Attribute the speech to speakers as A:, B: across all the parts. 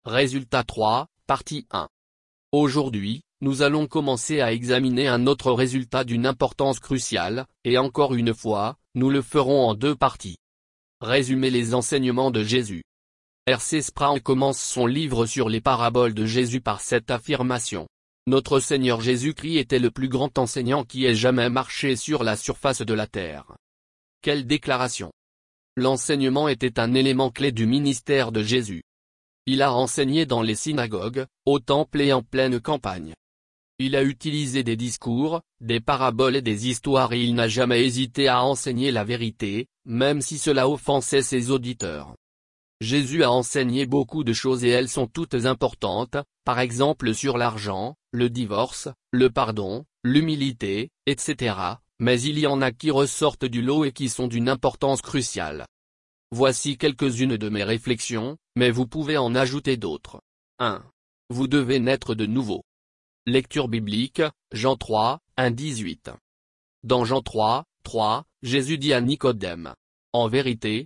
A: Résultat 3, partie 1. Aujourd'hui, nous allons commencer à examiner un autre résultat d'une importance cruciale, et encore une fois, nous le ferons en deux parties. Résumer les enseignements de Jésus. R.C. Sproul commence son livre sur les paraboles de Jésus par cette affirmation. Notre Seigneur Jésus-Christ était le plus grand enseignant qui ait jamais marché sur la surface de la terre. Quelle déclaration! L'enseignement était un élément clé du ministère de Jésus. Il a enseigné dans les synagogues, au temple et en pleine campagne. Il a utilisé des discours, des paraboles et des histoires et il n'a jamais hésité à enseigner la vérité, même si cela offensait ses auditeurs. Jésus a enseigné beaucoup de choses et elles sont toutes importantes, par exemple sur l'argent, le divorce, le pardon, l'humilité, etc., mais il y en a qui ressortent du lot et qui sont d'une importance cruciale. Voici quelques-unes de mes réflexions, mais vous pouvez en ajouter d'autres. 1. Vous devez naître de nouveau. Lecture biblique, Jean 3, 1-18. Dans Jean 3, 3, Jésus dit à Nicodème. En vérité,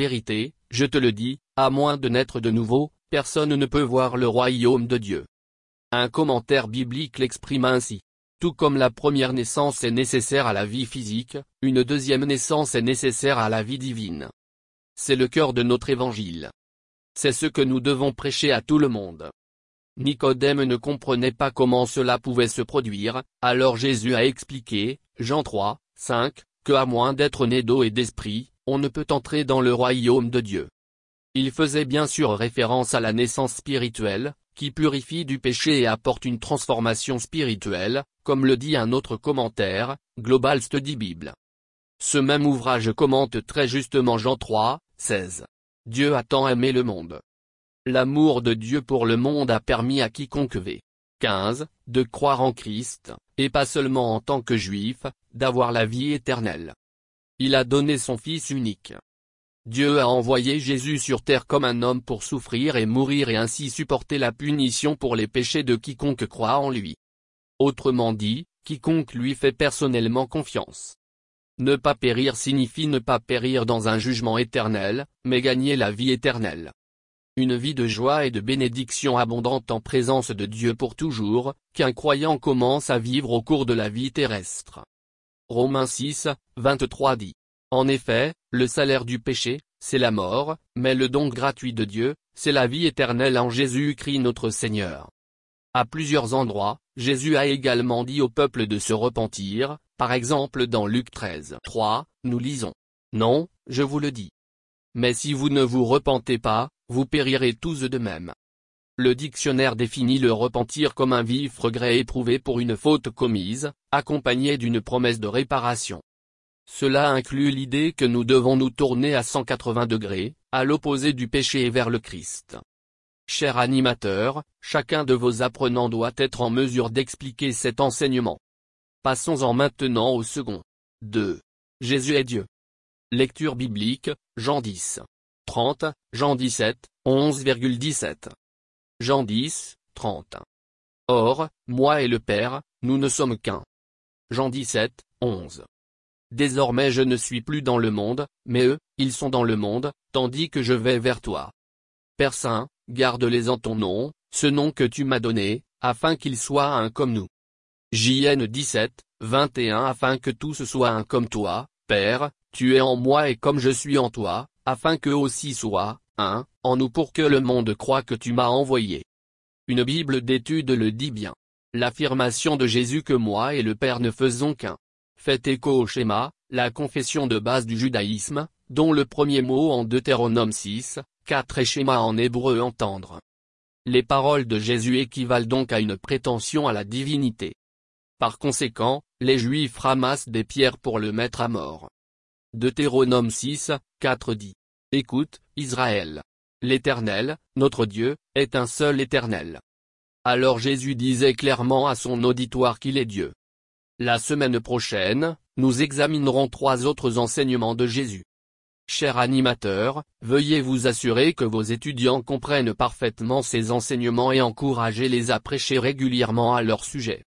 A: je te le dis, à moins de naître de nouveau, personne ne peut voir le royaume de Dieu. Un commentaire biblique l'exprime ainsi. Tout comme la première naissance est nécessaire à la vie physique, une deuxième naissance est nécessaire à la vie divine. C'est le cœur de notre évangile. C'est ce que nous devons prêcher à tout le monde. Nicodème ne comprenait pas comment cela pouvait se produire, alors Jésus a expliqué, Jean 3, 5, que à moins d'être né d'eau et d'esprit, on ne peut entrer dans le royaume de Dieu. Il faisait bien sûr référence à la naissance spirituelle, qui purifie du péché et apporte une transformation spirituelle, comme le dit un autre commentaire, Global Study Bible. Ce même ouvrage commente très justement Jean 3, 16. Dieu a tant aimé le monde. L'amour de Dieu pour le monde a permis à quiconque v. 15, de croire en Christ, et pas seulement en tant que juif, d'avoir la vie éternelle. Il a donné son Fils unique. Dieu a envoyé Jésus sur terre comme un homme pour souffrir et mourir et ainsi supporter la punition pour les péchés de quiconque croit en lui. Autrement dit, quiconque lui fait personnellement confiance. Ne pas périr signifie ne pas périr dans un jugement éternel, mais gagner la vie éternelle. Une vie de joie et de bénédiction abondante en présence de Dieu pour toujours, qu'un croyant commence à vivre au cours de la vie terrestre. Romains 6, 23 dit. En effet, le salaire du péché, c'est la mort, mais le don gratuit de Dieu, c'est la vie éternelle en Jésus-Christ notre Seigneur. À plusieurs endroits, Jésus a également dit au peuple de se repentir, par exemple dans Luc 13, 3, nous lisons. Non, je vous le dis. Mais si vous ne vous repentez pas, vous périrez tous de même. Le dictionnaire définit le repentir comme un vif regret éprouvé pour une faute commise, accompagné d'une promesse de réparation. Cela inclut l'idée que nous devons nous tourner à 180 degrés, à l'opposé du péché et vers le Christ. Cher animateur, chacun de vos apprenants doit être en mesure d'expliquer cet enseignement. Passons-en maintenant au second. 2. Jésus est Dieu. Lecture biblique, Jean 10. 30, Jean 17, 11,17. Jean 10, 30. Or, moi et le Père, nous ne sommes qu'un. Jean 17, 11. Désormais je ne suis plus dans le monde, mais eux, ils sont dans le monde, tandis que je vais vers toi. Père Saint, garde-les en ton nom, ce nom que tu m'as donné, afin qu'ils soient un comme nous. JN 17, 21 Afin que tous soient un comme toi, Père, tu es en moi et comme je suis en toi, afin qu'eux aussi soient, un, en nous pour que le monde croie que tu m'as envoyé. Une Bible d'étude le dit bien. L'affirmation de Jésus que moi et le Père ne faisons qu'un. Fait écho au schéma, la confession de base du judaïsme, dont le premier mot en Deutéronome 6, 4 est schéma en hébreu entendre. Les paroles de Jésus équivalent donc à une prétention à la divinité. Par conséquent, les Juifs ramassent des pierres pour le mettre à mort. Deutéronome 6, 4 dit. Écoute, Israël. L'Éternel, notre Dieu, est un seul Éternel. Alors Jésus disait clairement à son auditoire qu'il est Dieu. La semaine prochaine, nous examinerons 3 autres enseignements de Jésus. Cher animateur, veuillez vous assurer que vos étudiants comprennent parfaitement ces enseignements et encouragez-les à prêcher régulièrement à leur sujet.